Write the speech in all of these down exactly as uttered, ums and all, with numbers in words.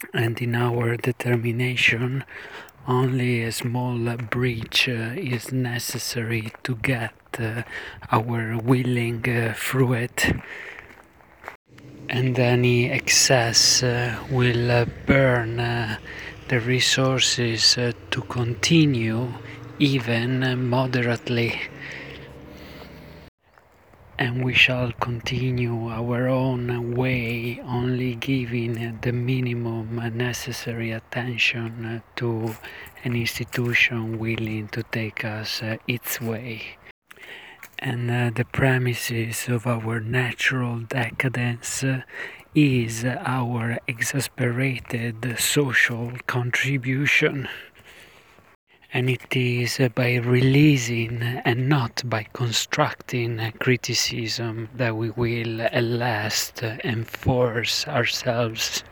and in our determination only a small breach uh, is necessary to get uh, our willing uh, fruit, and any excess uh, will uh, burn uh, the resources uh, to continue even uh, moderately, and we shall continue our own way, only giving the minimum necessary attention to an institution willing to take us uh, its way. And uh, the premises of our natural decadence uh, is our exasperated social contribution. And it is by releasing and not by constructing criticism that we will at last enforce ourselves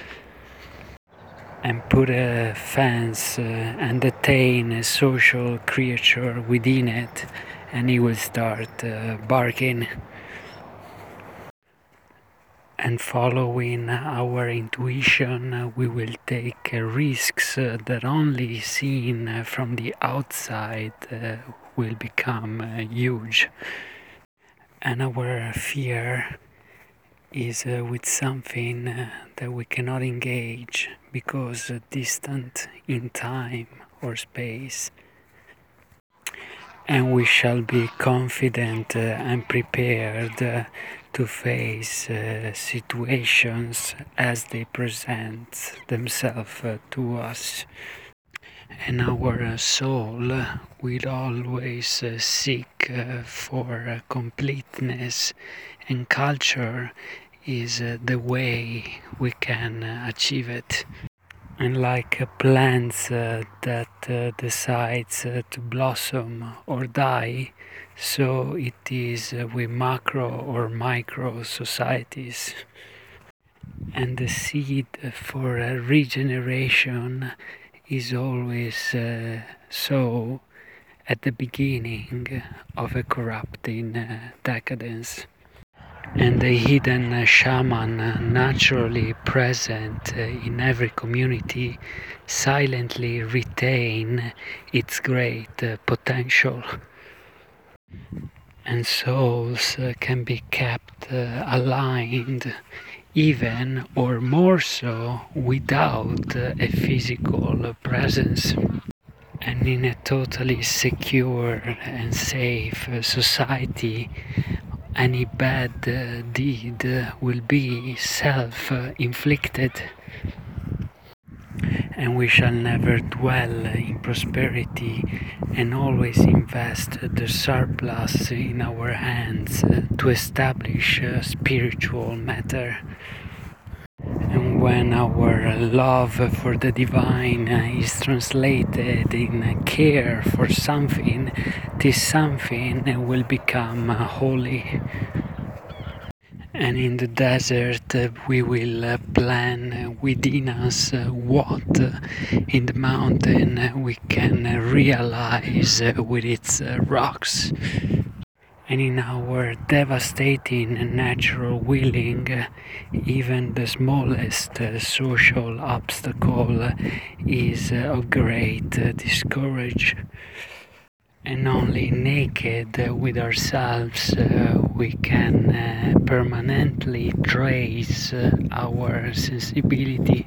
and put a fence uh, and detain a social creature within it, and he will start uh, barking. And following our intuition, we will take risks that only seen from the outside will become huge. And our fear is with something that we cannot engage because distant in time or space. And we shall be confident and prepared to face uh, situations as they present themselves uh, to us. And our uh, soul will always uh, seek uh, for uh, completeness, and culture is uh, the way we can uh, achieve it. And like uh, plants uh, that uh, decides uh, to blossom or die, so it is uh, with macro or micro societies. And the seed for uh, regeneration is always uh, so at the beginning of a corrupting uh, decadence. And the hidden shaman, naturally present in every community, silently retain its great potential. And souls can be kept aligned, even or more so, without a physical presence. And in a totally secure and safe society, any bad uh, deed uh, will be self-inflicted, and we shall never dwell in prosperity and always invest the surplus in our hands uh, to establish uh, spiritual matter. And when our love for the divine is translated in care for something, this something will become holy. And in the desert we will plan within us what in the mountain we can realize with its rocks. And in our devastating natural willing, even the smallest social obstacle is of great discourage. And only naked with ourselves uh, we can uh, permanently trace uh, our sensibility.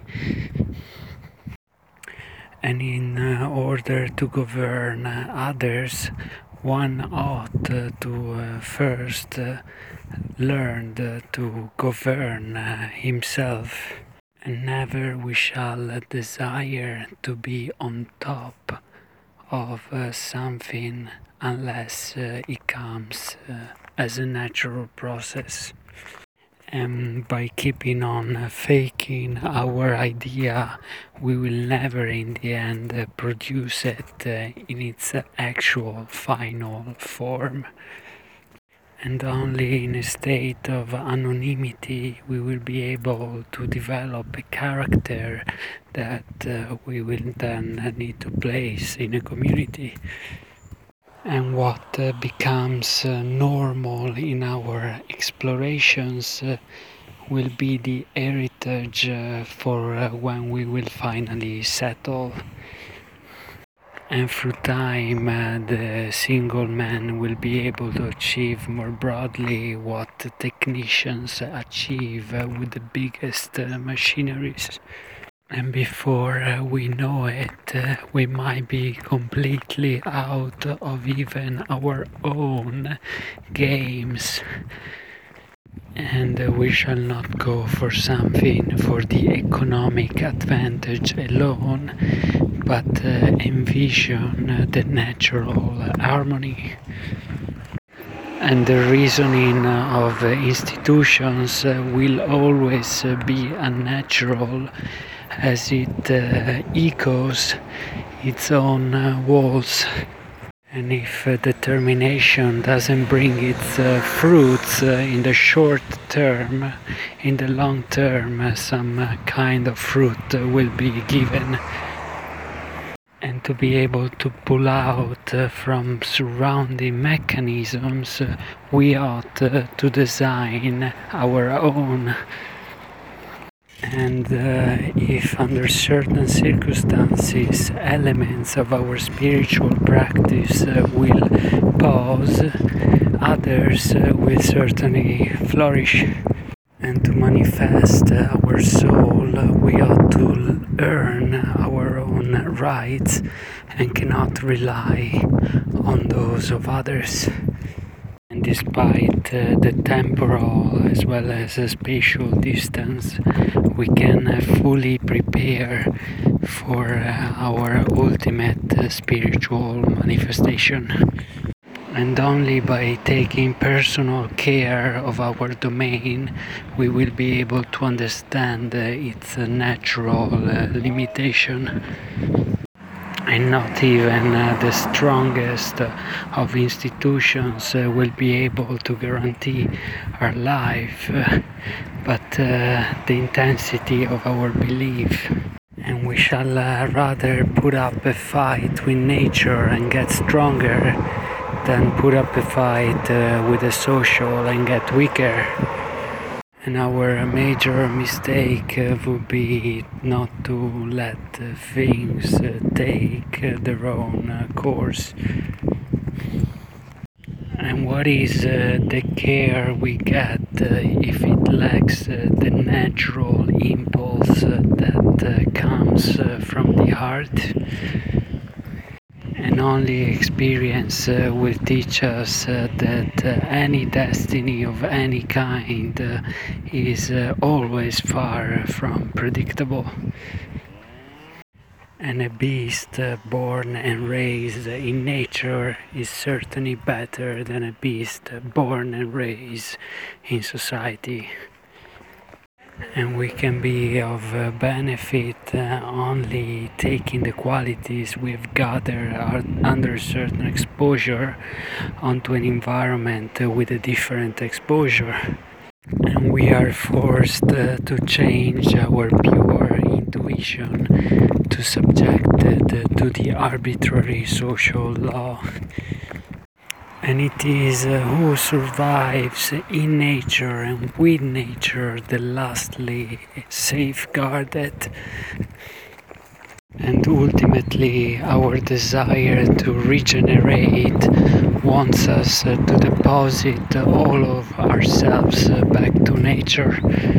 And in uh, order to govern uh, others, one ought uh, to uh, first uh, learn uh, to govern uh, himself. And never we shall uh, desire to be on top of uh, something unless uh, it comes uh, as a natural process. And by keeping on uh, faking our idea, we will never in the end uh, produce it uh, in its uh, actual final form. And only in a state of anonymity we will be able to develop a character that uh, we will then need to place in a community. And what uh, becomes uh, normal in our explorations uh, will be the heritage uh, for uh, when we will finally settle. And through time, uh, the single man will be able to achieve more broadly what the technicians achieve uh, with the biggest uh, machineries. And before uh, we know it, uh, we might be completely out of even our own games. And uh, we shall not go for something for the economic advantage alone, but uh, envision uh, the natural harmony. And the reasoning uh, of uh, institutions uh, will always uh, be unnatural, as it uh, echoes its own uh, walls. And if uh, determination doesn't bring its uh, fruits uh, in the short term, in the long term uh, some uh, kind of fruit uh, will be given. And to be able to pull out uh, from surrounding mechanisms, uh, we ought uh, to design our own. And uh, if under certain circumstances elements of our spiritual practice uh, will pause, others uh, will certainly flourish. And to manifest uh, our soul, uh, we ought to earn our own rights and cannot rely on those of others. And despite uh, the temporal as well as a spatial distance, we can uh, fully prepare for uh, our ultimate uh, spiritual manifestation. And only by taking personal care of our domain, we will be able to understand uh, its uh, natural uh, limitation. And not even uh, the strongest uh, of institutions uh, will be able to guarantee our life, uh, but uh, the intensity of our belief. And we shall uh, rather put up a fight with nature and get stronger than put up a fight uh, with the social and get weaker. And our major mistake uh, would be not to let uh, things uh, take uh, their own uh, course. And what is uh, the care we get uh, if it lacks uh, the natural impulse uh, that uh, comes uh, from the heart? And only experience uh, will teach us uh, that uh, any destiny of any kind uh, is uh, always far from predictable. And a beast uh, born and raised in nature is certainly better than a beast born and raised in society. And we can be of uh, benefit uh, only taking the qualities we've gathered under certain exposure onto an environment uh, with a different exposure. And we are forced uh, to change our pure intuition to subject it to the arbitrary social law. And it is uh, who survives in nature and with nature the lastly safeguarded. And ultimately our desire to regenerate wants us uh, to deposit all of ourselves uh, back to nature.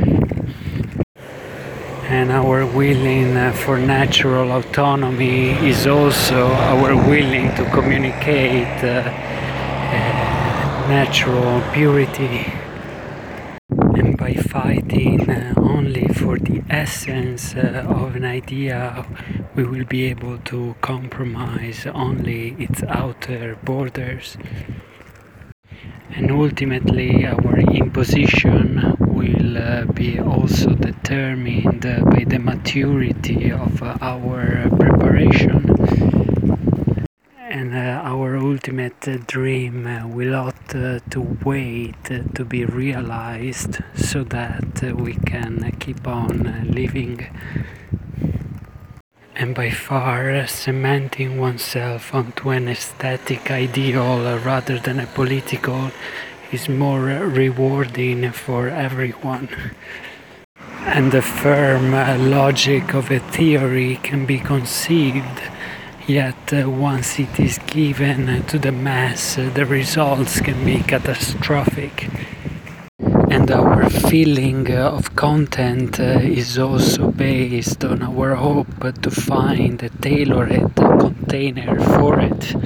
And our willing uh, for natural autonomy is also our willing to communicate uh, uh, natural purity. And by fighting uh, only for the essence uh, of an idea, we will be able to compromise only its outer borders. And ultimately our imposition will uh, be also determined uh, by the maturity of uh, our preparation. And uh, our ultimate uh, dream uh, will ought uh, to wait uh, to be realized so that uh, we can uh, keep on uh, living. And by far uh, cementing oneself onto an aesthetic ideal uh, rather than a political is more rewarding for everyone. And the firm uh, logic of a theory can be conceived, yet uh, once it is given to the mass, uh, the results can be catastrophic. And our feeling uh, of content uh, is also based on our hope to find a tailored container for it.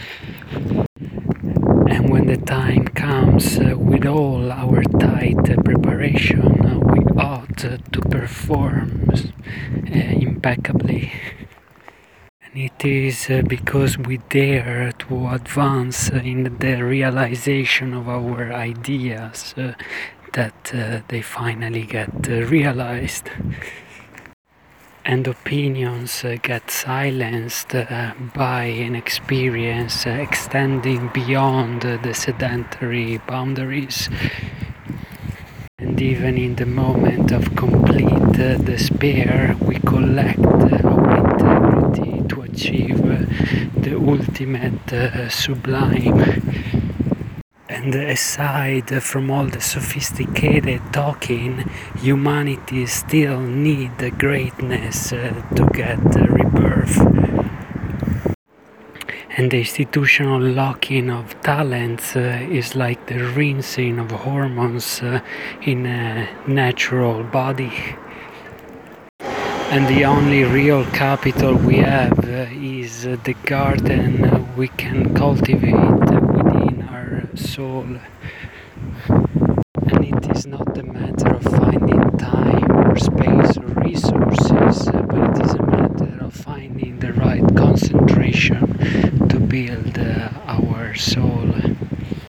And when the time comes, uh, with all our tight uh, preparation, uh, we ought uh, to perform uh, impeccably. And it is uh, because we dare to advance in the realization of our ideas uh, that uh, they finally get uh, realized. And opinions uh, get silenced uh, by an experience uh, extending beyond uh, the sedentary boundaries. And even in the moment of complete uh, despair, we collect uh, our integrity to achieve uh, the ultimate uh, sublime. And aside from all the sophisticated talking, humanity still needs greatness uh, to get uh, rebirth. And the institutional locking of talents uh, is like the rinsing of hormones uh, in a natural body. And the only real capital we have uh, is uh, the garden uh, we can cultivate uh, within our soul. And it is not the man